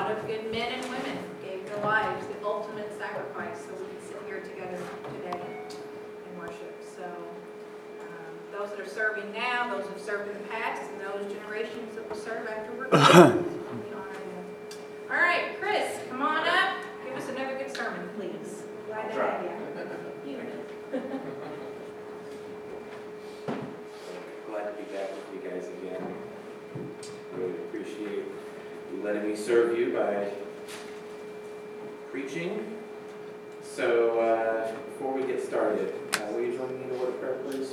lot of good men and women gave their lives, the ultimate sacrifice, so we can sit here together today and worship. So those that are serving now, those who have served in the past, and those generations that will serve after we're gone, we honor them. All right, Chris, come on up. Give us another good sermon, please. Glad to have you. Glad to be back with you guys again. Really appreciate you letting me serve you by preaching. So before we get started, will you join me in a word of prayer, please?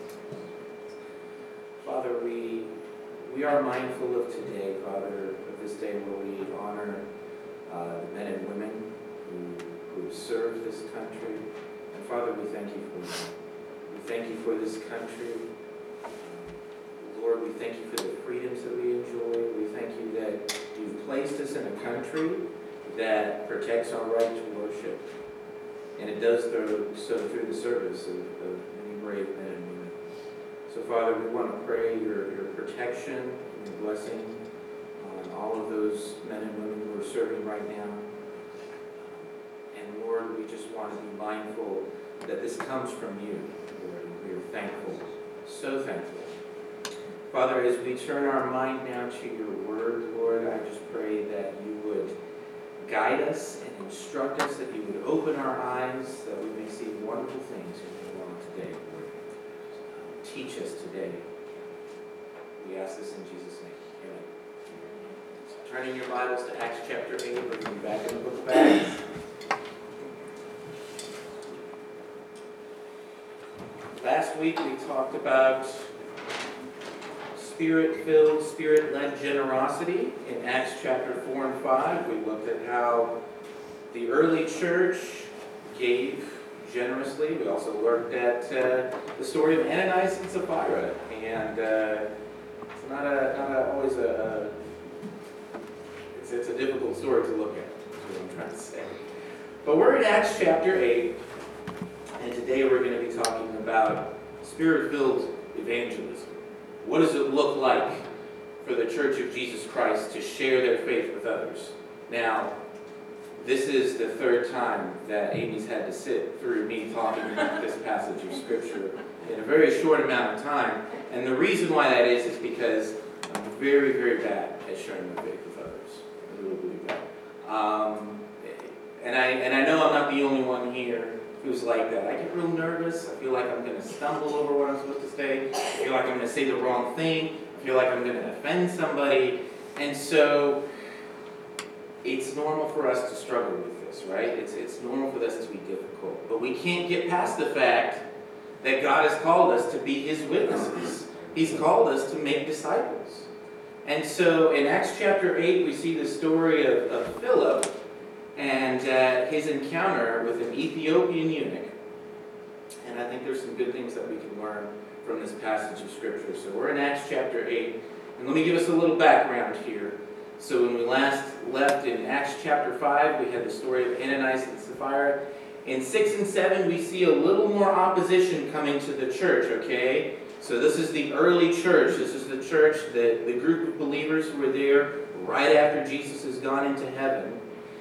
Father, we are mindful of today, Father, of this day where we honor the men and women who serve this country. And Father, we thank you for them. We thank you for this country. Lord, we thank you for the freedoms that we enjoy. We thank you that you've placed us in a country that protects our right to worship. And it does so through the service of many brave men and women. So, Father, we want to pray your protection and your blessing on all of those men and women who are serving right now. And, Lord, we just want to be mindful that this comes from you, Lord, and we are thankful, so thankful. Father, as we turn our mind now to your word, Lord, I just pray that you would guide us and instruct us, that you would open our eyes, that we may see wonderful things in your law today, Lord. Teach us today. We ask this in Jesus' name. Amen. So turning your Bibles to Acts chapter 8, we're going to be back in the book of Acts. Last week we talked about Spirit-filled, Spirit-led generosity in Acts chapter 4 and 5. We looked at how the early church gave generously. We also looked at the story of Ananias and Sapphira. And it's not always it's a difficult story to look at, is what I'm trying to say. But we're in Acts chapter 8, and today we're going to be talking about Spirit-filled evangelism. What does it look like for the Church of Jesus Christ to share their faith with others? Now, this is the third time that Amy's had to sit through me talking about this passage of Scripture in a very short amount of time. And the reason why that is because I'm very, very bad at sharing my faith with others. I really believe that. And I know I'm not the only one here who's like that. I get real nervous. I feel like I'm going to stumble over what I'm supposed to say. I feel like I'm going to say the wrong thing. I feel like I'm going to offend somebody. And so it's normal for us to struggle with this, right? It's normal for this to be difficult. But we can't get past the fact that God has called us to be His witnesses. He's called us to make disciples. And so in Acts chapter 8, we see the story of Philip and his encounter with an Ethiopian eunuch. And I think there's some good things that we can learn from this passage of Scripture. So we're in Acts chapter 8. And let me give us a little background here. So when we last left in Acts chapter 5, we had the story of Ananias and Sapphira. In 6 and 7, we see a little more opposition coming to the church, okay? So this is the early church. This is the church, the group of believers who were there right after Jesus has gone into heaven.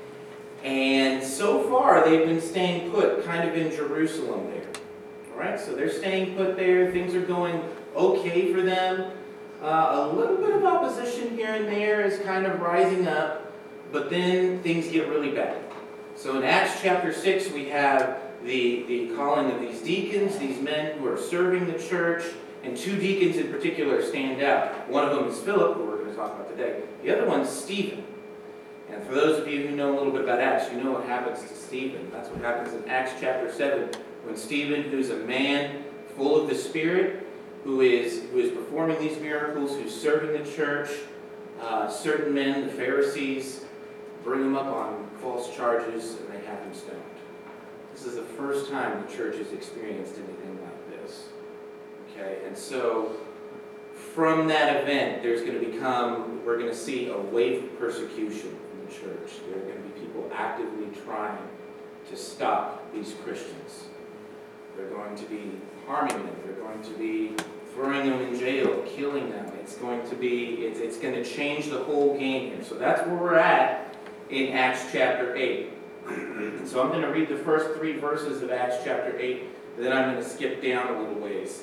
And so far, they've been staying put kind of in Jerusalem there. All right, so they're staying put there. Things are going okay for them. A little bit of opposition here and there is kind of rising up, but then things get really bad. So in Acts chapter 6, we have the calling of these deacons, these men who are serving the church, and two deacons in particular stand out. One of them is Philip, who we're going to talk about today. The other one's Stephen. And for those of you who know a little bit about Acts, you know what happens to Stephen. That's what happens in Acts chapter 7, when Stephen, who's a man full of the Spirit, who is performing these miracles, who's serving the church, certain men, the Pharisees, bring him up on false charges, and they have him stoned. This is the first time the church has experienced anything like this. Okay, and so from that event, we're going to see a wave of persecution in the church. There are going to be people actively trying to stop these Christians. They're going to be harming them. They're going to be throwing them in jail, killing them. It's going to change the whole game here. So that's where we're at in Acts chapter 8. And so I'm going to read the first 3 verses of Acts chapter 8, and then I'm going to skip down a little ways.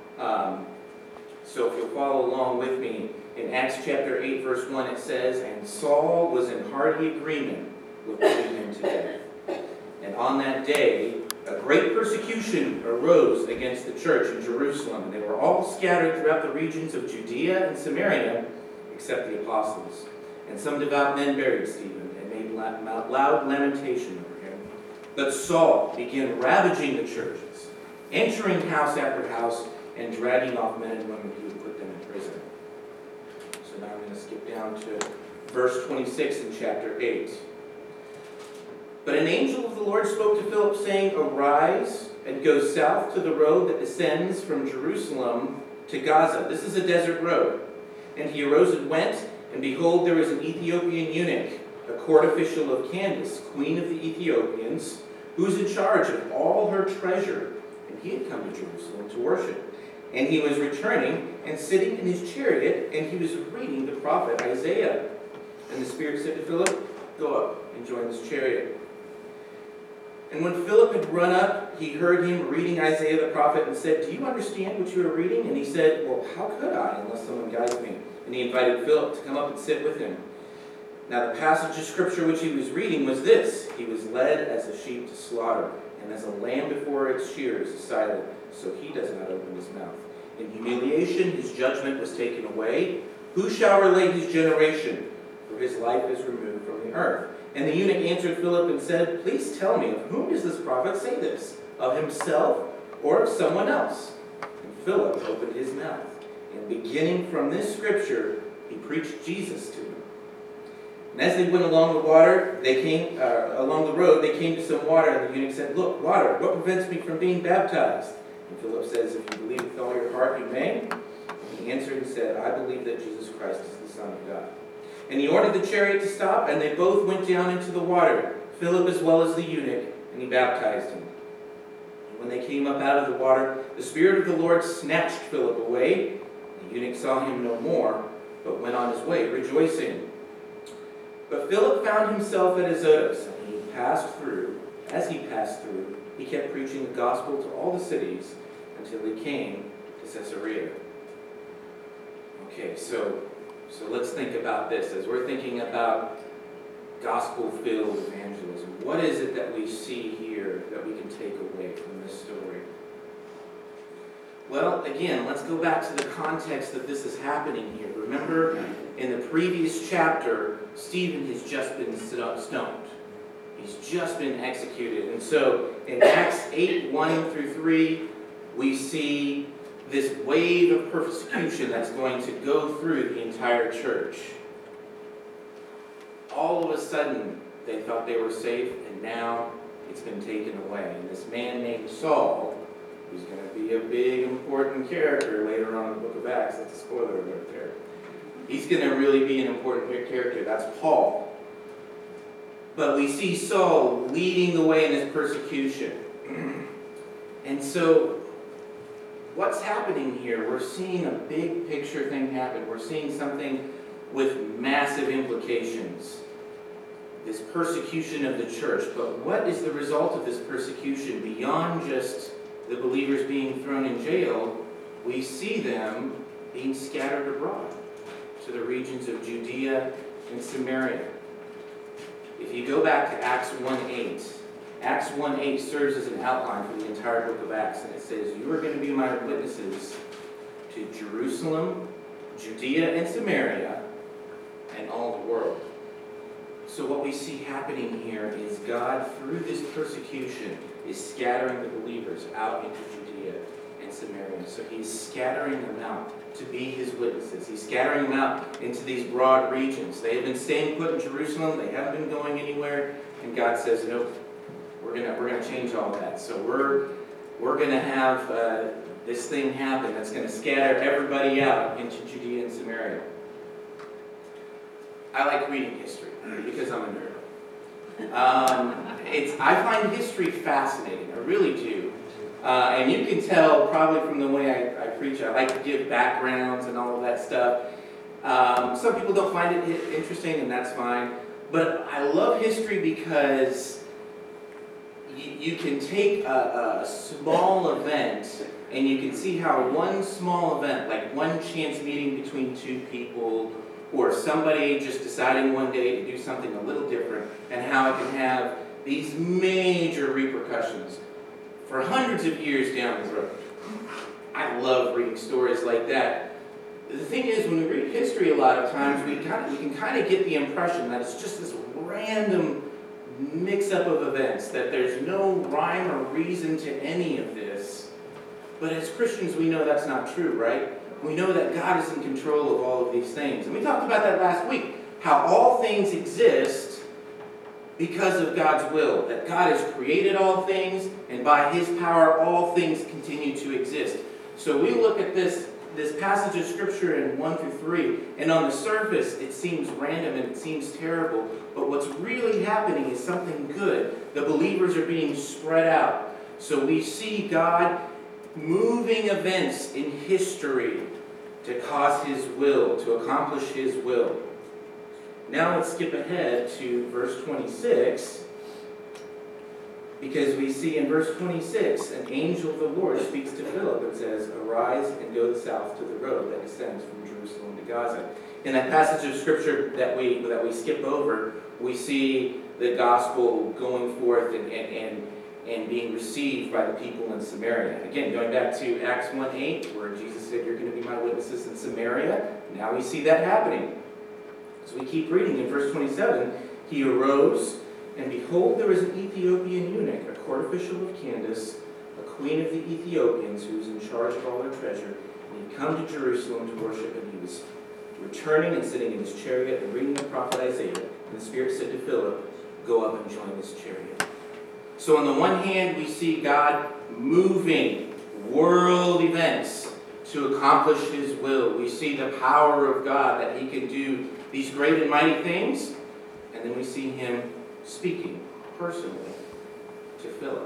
So if you'll follow along with me, in Acts chapter 8, verse 1, it says, "And Saul was in hearty agreement with putting him to death. And on that day, a great persecution arose against the church in Jerusalem, and they were all scattered throughout the regions of Judea and Samaria, except the apostles. And some devout men buried Stephen, and made loud lamentation over him. But Saul began ravaging the churches, entering house after house, and dragging off men and women who would put them in prison." So now I'm going to skip down to verse 26 in chapter 8. "But an angel of the Lord spoke to Philip, saying, 'Arise and go south to the road that descends from Jerusalem to Gaza.'" This is a desert road. "And he arose and went, and behold, there was an Ethiopian eunuch, a court official of Candace, queen of the Ethiopians, who was in charge of all her treasure. And he had come to Jerusalem to worship. And he was returning and sitting in his chariot, and he was reading the prophet Isaiah. And the Spirit said to Philip, 'Go up and join this chariot.' And when Philip had run up, he heard him reading Isaiah the prophet and said, 'Do you understand what you are reading?' And he said, 'Well, how could I unless someone guides me?' And he invited Philip to come up and sit with him. Now the passage of scripture which he was reading was this: 'He was led as a sheep to slaughter, and as a lamb before its shearers is silent, so he does not open his mouth. In humiliation his judgment was taken away. Who shall relate his generation? For his life is removed from the earth.' And the eunuch answered Philip and said, 'Please tell me, of whom does this prophet say this? Of himself or of someone else?' And Philip opened his mouth, and beginning from this scripture, he preached Jesus to him. And as they went along the road, they came to some water, and the eunuch said, 'Look, water, what prevents me from being baptized?' And Philip says, 'If you believe with all your heart, you may.' And he answered and said, 'I believe that Jesus Christ is the Son of God.' And he ordered the chariot to stop, and they both went down into the water, Philip as well as the eunuch, and he baptized him. And when they came up out of the water, the Spirit of the Lord snatched Philip away. The eunuch saw him no more, but went on his way, rejoicing. But Philip found himself at Azotus, and as he passed through, he kept preaching the gospel to all the cities until he came to Caesarea." Okay, so let's think about this. As we're thinking about gospel-filled evangelism, what is it that we see here that we can take away from this story? Well, again, let's go back to the context that this is happening here. Remember, in the previous chapter, Stephen has just been stoned. He's just been executed. And so, in Acts 8, 1 through 3, we see this wave of persecution that's going to go through the entire church. All of a sudden, they thought they were safe, and now it's been taken away. And this man named Saul, who's going to be a big, important character later on in the book of Acts, that's a spoiler alert there. He's going to really be an important character. That's Paul. But we see Saul leading the way in this persecution. And so, what's happening here? We're seeing a big picture thing happen. We're seeing something with massive implications. This persecution of the church. But what is the result of this persecution? Beyond just the believers being thrown in jail, we see them being scattered abroad to the regions of Judea and Samaria. If you go back to Acts 1:8, Acts 1:8 serves as an outline for the entire book of Acts, and it says, "You are going to be my witnesses to Jerusalem, Judea and Samaria, and all the world." So what we see happening here is God, through this persecution, is scattering the believers out into Judea and Samaria. So he's scattering them out to be his witnesses. He's scattering them out into these broad regions. They have been staying put in Jerusalem. They haven't been going anywhere. And God says, "Nope, we're gonna change all that. So we're gonna have this thing happen that's gonna scatter everybody out into Judea and Samaria." I like reading history because I'm a nerd. I find history fascinating. I really do. And you can tell probably from the way I preach. I like to give backgrounds and all of that stuff. Some people don't find it interesting, and that's fine. But I love history because you can take a small event and you can see how one small event, like one chance meeting between two people, or somebody just deciding one day to do something a little different, and how it can have these major repercussions for hundreds of years down the road. I love reading stories like that. The thing is, when we read history a lot of times, we can kind of get the impression that it's just this random mix-up of events, that there's no rhyme or reason to any of this. But as Christians, we know that's not true, right? We know that God is in control of all of these things. And we talked about that last week, how all things exist because of God's will, that God has created all things, and by His power, all things continue to exist. So we look at this passage of Scripture in 1 through 3, and on the surface, it seems random and it seems terrible, but what's really happening is something good. The believers are being spread out. So we see God moving events in history to cause His will, to accomplish His will. Now let's skip ahead to verse 26, because we see in verse 26, an angel of the Lord speaks to Philip and says, "Arise and go south to the road that descends from Jerusalem to Gaza." In that passage of Scripture that we skip over, we see the gospel going forth and being received by the people in Samaria. Again, going back to Acts 1:8, where Jesus said, "You're going to be my witnesses in Samaria." Now we see that happening. So we keep reading in verse 27, "He arose, and behold, there was an Ethiopian eunuch, a court official of Candace, a queen of the Ethiopians, who was in charge of all their treasure. And he'd come to Jerusalem to worship, and he was returning and sitting in his chariot and reading the prophet Isaiah. And the Spirit said to Philip, 'Go up and join this chariot.'" So on the one hand, we see God moving world events to accomplish His will. We see the power of God, that He can do these great and mighty things. And then we see Him speaking personally to Philip.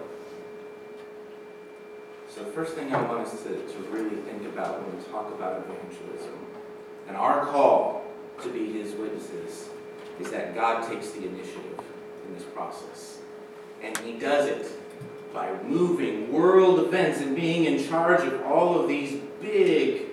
So the first thing I want us to really think about when we talk about evangelism and our call to be His witnesses is that God takes the initiative in this process. And He does it by moving world events and being in charge of all of these big,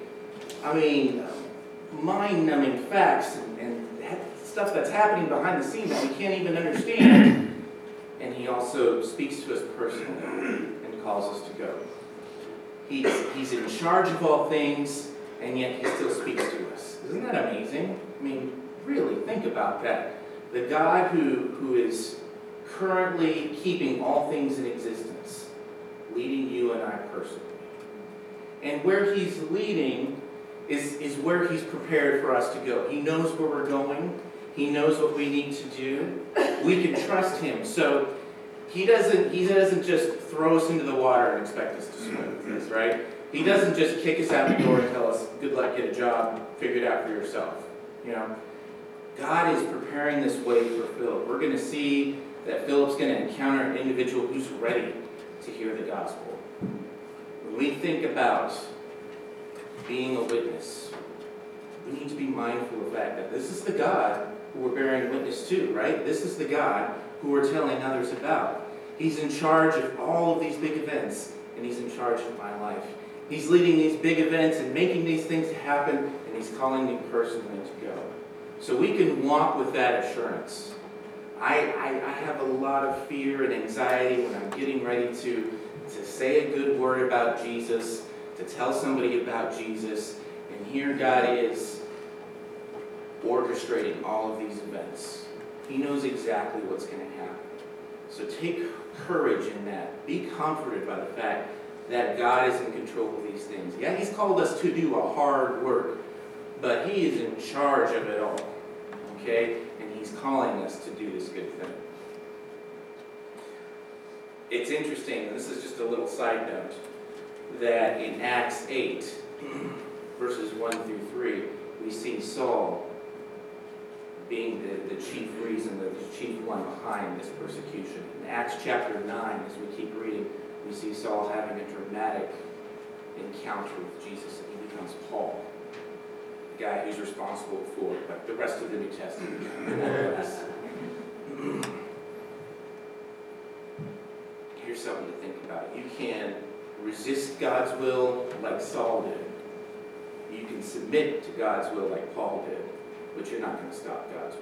mind-numbing facts and stuff that's happening behind the scenes that we can't even understand. And He also speaks to us personally and calls us to go. He's in charge of all things, and yet He still speaks to us. Isn't that amazing? Really, think about that. The God who is currently keeping all things in existence, leading you and I personally. And where He's leading is where He's prepared for us to go. He knows where we're going. He knows what we need to do. We can trust Him. So He doesn't just throw us into the water and expect us to swim with this, right? He doesn't just kick us out the door and tell us, "Good luck, get a job, figure it out for yourself." God is preparing this way for Philip. We're going to see that Philip's going to encounter an individual who's ready to hear the gospel. When we think about being a witness, we need to be mindful of the fact that this is the God who we're bearing witness to, right? This is the God who we're telling others about. He's in charge of all of these big events, and He's in charge of my life. He's leading these big events and making these things happen, and He's calling me personally to go. So we can walk with that assurance. I have a lot of fear and anxiety when I'm getting ready to say a good word about Jesus, to tell somebody about Jesus, and here God is orchestrating all of these events. He knows exactly what's going to happen. So take courage in that. Be comforted by the fact that God is in control of these things. Yeah, He's called us to do a hard work, but He is in charge of it all. Okay? And He's calling us to do this good thing. It's interesting, and this is just a little side note, that in Acts 8, verses 1 through 3, we see Saul being the chief reason, the chief one behind this persecution. In Acts chapter 9, as we keep reading, we see Saul having a dramatic encounter with Jesus, and he becomes Paul. the guy who's responsible for like the rest of the New Testament. Here's something to think about. You can resist God's will like Saul did. You can submit to God's will like Paul did, but you're not going to stop God's will.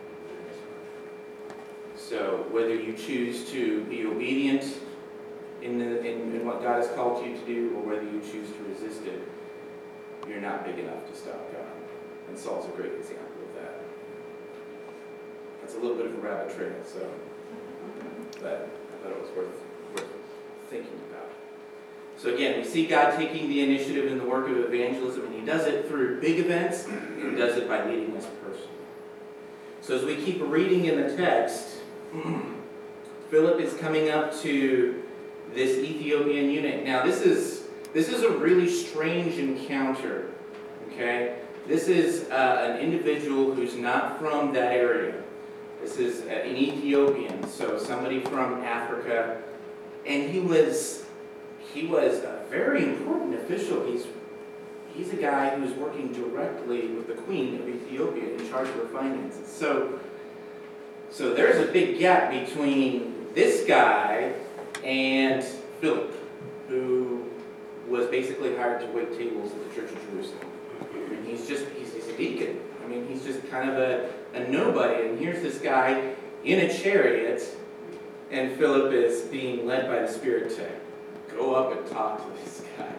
So whether you choose to be obedient in what God has called you to do, or whether you choose to resist it, you're not big enough to stop God. And Saul's a great example of that. That's a little bit of a rabbit trail, but I thought it was worth thinking about. So again, we see God taking the initiative in the work of evangelism, and he does it through big events, and he does it by leading us personally. So as we keep reading in the text, Philip is coming up to this Ethiopian eunuch. Now this is a really strange encounter, okay? This is an individual who's not from that area. This is an Ethiopian, so somebody from Africa, and he was a very important official. He's a guy who's working directly with the Queen of Ethiopia in charge of her finances. So there's a big gap between this guy and Philip, who was basically hired to wait tables at the Church of Jerusalem. And he's a deacon. I mean, he's just kind of a nobody. And here's this guy in a chariot, and Philip is being led by the Spirit to go up and talk to this guy.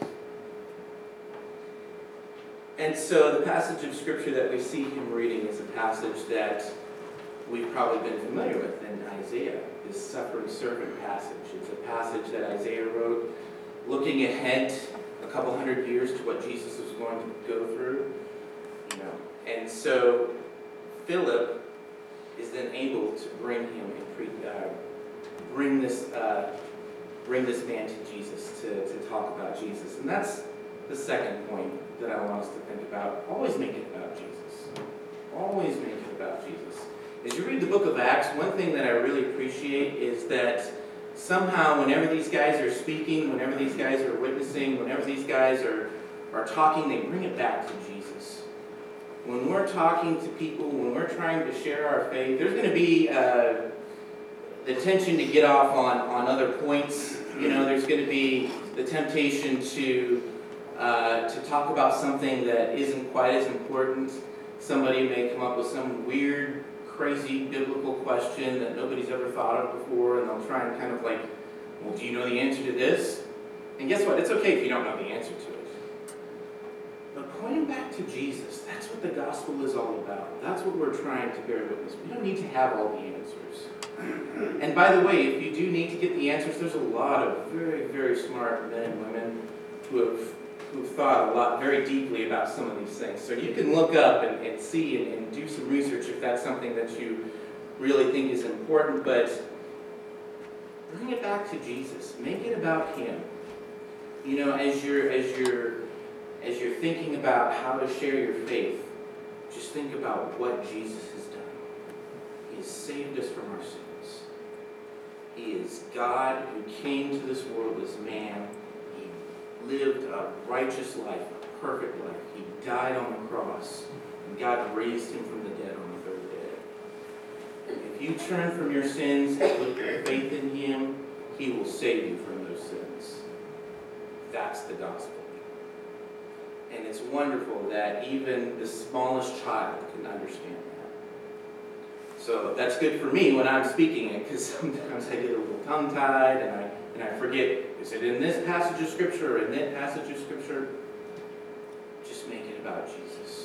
And so the passage of Scripture that we see him reading is a passage that we've probably been familiar with in Isaiah, this suffering servant passage. It's a passage that Isaiah wrote looking ahead a couple hundred years to what Jesus was going to go through. And so Philip is then able to bring him and bring this man to Jesus to talk about Jesus. And that's the second point that I want us to think about. Always make it about Jesus. Always make it about Jesus. As you read the book of Acts, one thing that I really appreciate is that somehow whenever these guys are speaking, whenever these guys are witnessing, whenever these guys are talking, they bring it back to Jesus. When we're talking to people, when we're trying to share our faith, there's going to be the tension to get off on other points. There's going to be the temptation to talk about something that isn't quite as important. Somebody may come up with some weird, crazy biblical question that nobody's ever thought of before, and they'll try and kind of like, well, do you know the answer to this? And guess what? It's okay if you don't know the answer to it. But pointing back to Jesus, that's what the gospel is all about. That's what we're trying to bear witness. We don't need to have all the answers. And by the way, if you do need to get the answers, there's a lot of very, very smart men and women who've thought a lot very deeply about some of these things. So you can look up and see and do some research if that's something that you really think is important, but bring it back to Jesus. Make it about him. As you're thinking about how to share your faith, just think about what Jesus has done. He has saved us from our sins. He is God who came to this world as man. Lived a righteous life, a perfect life. He died on the cross, and God raised him from the dead on the third day. If you turn from your sins and put your faith in him, he will save you from those sins. That's the gospel. And it's wonderful that even the smallest child can understand that. So that's good for me when I'm speaking it, because sometimes I get a little tongue-tied and I forget, is it in this passage of Scripture or in that passage of Scripture? Just make it about Jesus.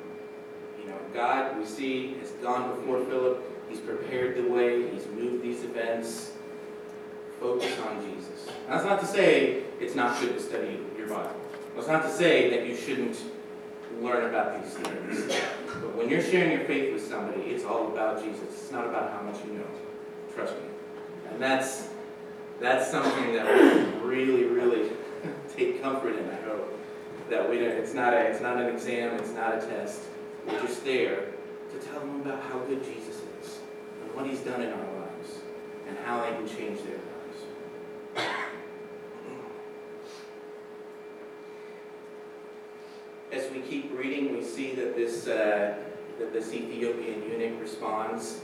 God, we see, has gone before Philip. He's prepared the way. He's moved these events. Focus on Jesus. That's not to say it's not good to study your Bible. That's not to say that you shouldn't learn about these things. But when you're sharing your faith with somebody, it's all about Jesus. It's not about how much you know. Trust me. And that's something that we really, really take comfort in, I hope. That it's not an exam, it's not a test. We're just there to tell them about how good Jesus is and what he's done in our lives and how they can change their lives. As we keep reading, we see that this Ethiopian eunuch responds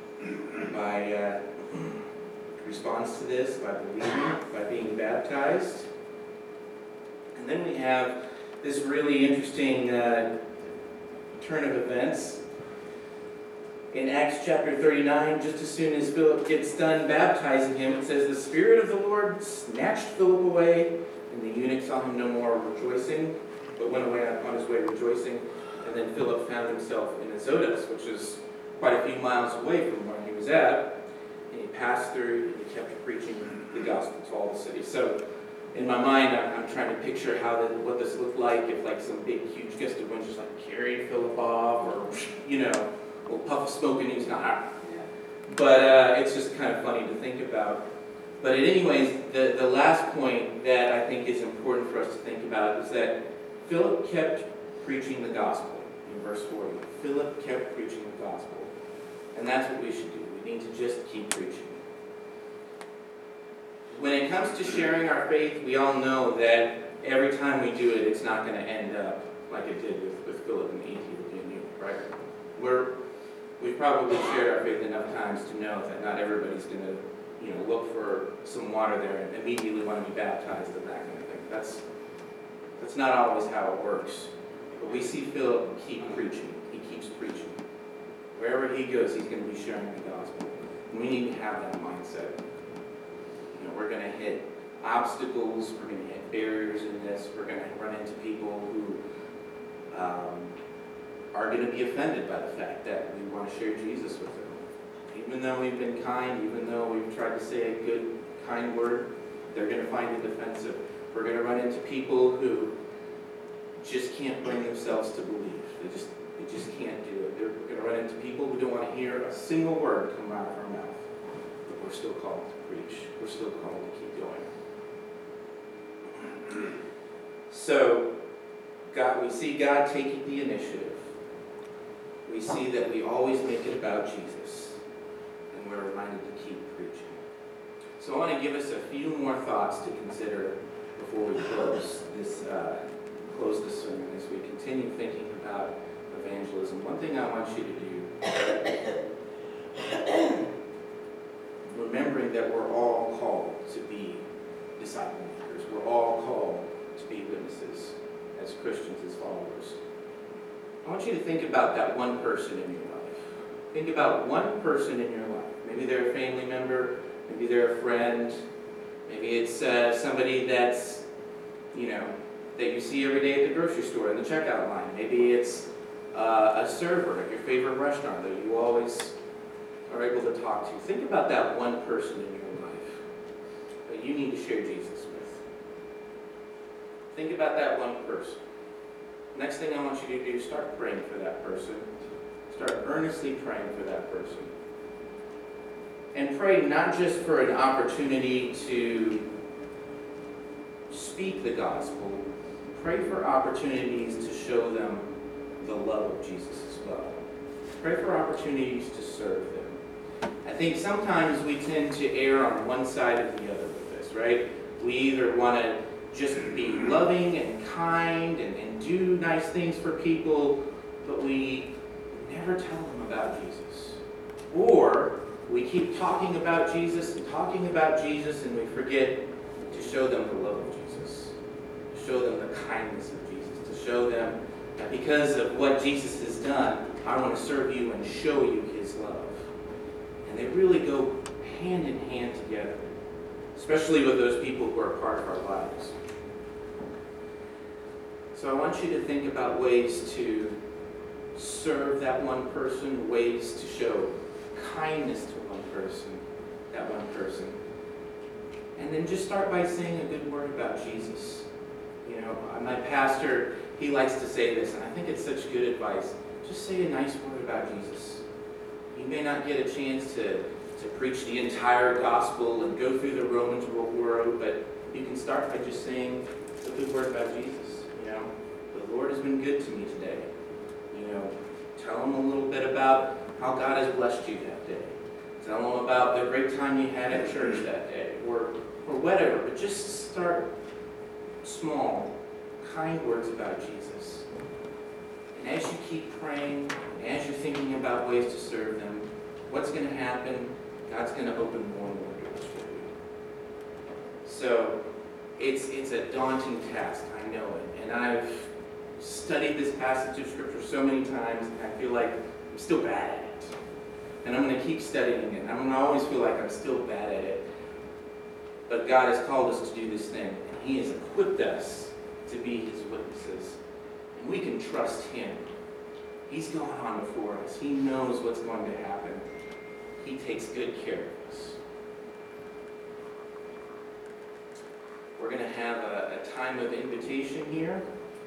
to this by believing, by being baptized. And then we have this really interesting turn of events. In Acts chapter 39, just as soon as Philip gets done baptizing him, it says, "The Spirit of the Lord snatched Philip away, and the eunuch saw him no more rejoicing, but went away on his way rejoicing. And then Philip found himself in Azotus," which is quite a few miles away from where he was at. And he passed through, and he kept preaching the gospel to all the cities. So in my mind, I'm trying to picture what this looked like if like some big, huge gust of wind just like carried Philip off, or, a little puff of smoke and he's not. But it's just kind of funny to think about. But anyways, the last point that I think is important for us to think about is that Philip kept preaching the gospel. In verse 40, Philip kept preaching the gospel. And that's what we should do. We need to just keep preaching. When it comes to sharing our faith, we all know that every time we do it, it's not going to end up like it did with Philip and the Ethiopian eunuch, right? We've probably shared our faith enough times to know that not everybody's going to, look for some water there and immediately want to be baptized and that kind of thing. That's not always how it works. But we see Philip keep preaching. He keeps preaching. Wherever he goes, he's going to be sharing the gospel. And we need to have that mindset. We're going to hit obstacles. We're going to hit barriers in this. We're going to run into people who are going to be offended by the fact that we want to share Jesus with them. Even though we've been kind, even though we've tried to say a good, kind word, they're going to find it offensive. We're going to run into people who just can't bring themselves to believe. They just can't do it. They're going to run into people who don't want to hear a single word come out of our mouth. But we're still called to preach. We're still called to keep going. So, we see God taking the initiative. We see that we always make it about Jesus. And we're reminded to keep preaching. So I want to give us a few more thoughts to consider before we close this sermon as we continue thinking about evangelism. One thing I want you to do, remembering that we're all called to be disciple makers. We're all called to be witnesses as Christians, as followers. I want you to think about that one person in your life. Think about one person in your life. Maybe they're a family member, maybe they're a friend, maybe it's somebody that's, that you see every day at the grocery store in the checkout line. Maybe it's a server at your favorite restaurant that you always are able to talk to. Think about that one person in your life that you need to share Jesus with. Think about that one person. Next thing I want you to do is start praying for that person. Start earnestly praying for that person. And pray not just for an opportunity to speak the gospel. Pray for opportunities to show them the love of Jesus as well. Pray for opportunities to serve them. I think sometimes we tend to err on one side or the other with this, right? We either want to just be loving and kind and do nice things for people, but we never tell them about Jesus. Or we keep talking about Jesus, and we forget to show them the love of Jesus, to show them the kindness of Jesus, to show them that because of what Jesus has done, I want to serve you and show you his love. And they really go hand in hand together, especially with those people who are part of our lives. So I want you to think about ways to serve that one person, ways to show kindness to that one person. And then just start by saying a good word about Jesus. My pastor, he likes to say this, and I think it's such good advice. Just say a nice word about Jesus. You may not get a chance to preach the entire gospel and go through the Romans road, but you can start by just saying a good word about Jesus. The Lord has been good to me today. Tell him a little bit about how God has blessed you that day. Tell them about the great time you had at church that day, or whatever. But just start small, kind words about Jesus. And as you keep praying, and as you're thinking about ways to serve them, what's going to happen? God's going to open more and more doors for you. So it's a daunting task, I know it. And I've studied this passage of Scripture so many times, and I feel like I'm still bad at it. And I'm going to keep studying it. And I'm going to always feel like I'm still bad at it. But God has called us to do this thing, and He has equipped us to be His witnesses. And we can trust Him. He's gone on before us. He knows what's going to happen. He takes good care of us. We're going to have a time of invitation here.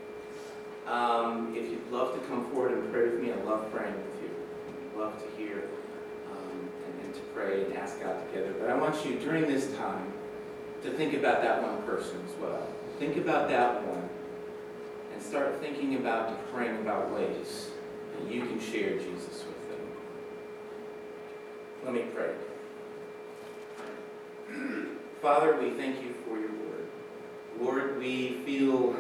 If you'd love to come forward and pray with me, I love praying with you. I'd love to hear and to pray and ask God together. But I want you, during this time, to think about that one person as well. Think about that one and start thinking about and praying about ways that you can share Jesus with them. Let me pray. Father, we thank you for your word. Lord, we feel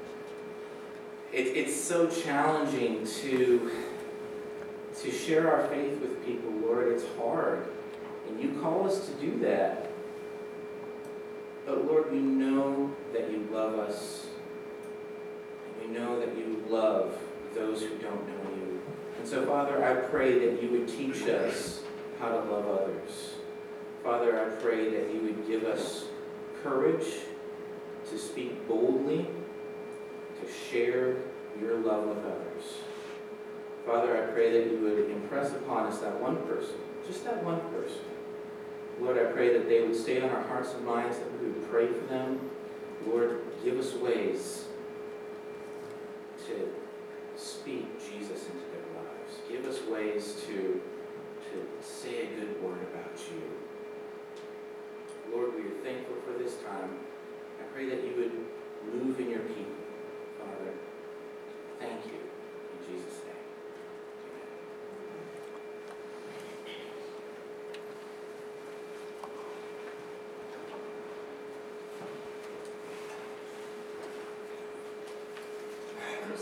it's so challenging to share our faith with people, Lord. It's hard. And you call us to do that. But Lord, we know that you love us. And we know that you love those who don't know you. And so, Father, I pray that you would teach us how to love others. Father, I pray that you would give us courage to speak boldly, to share your love with others. Father, I pray that you would impress upon us that one person, just that one person. Lord, I pray that they would stay on our hearts and minds, that we would pray for them. Lord, give us ways to speak Jesus into their lives. Give us ways to say a good word about you. Lord, we are thankful for this time. I pray that you would move in your people, Father. Thank you.